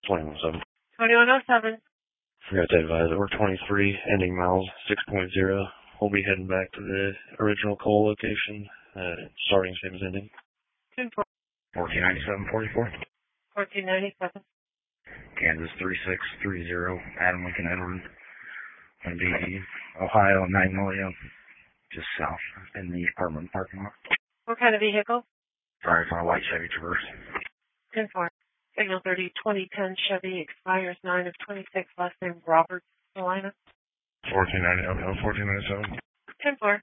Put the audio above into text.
2107. 2107. Forgot to advise that we're 23, ending miles 6.0. We'll be heading back to the original coal location, starting same as ending. 149744. 1497. Kansas 3630, Adam Lincoln Edward. Going to be Ohio 9 million, just south in the apartment parking lot. What kind of vehicle? Sorry, it's on a white Chevy Traverse. 10-4. Signal 30, 2010 Chevy, expires 9 of 26, last name Roberts, Carolina. 1497. 10-4.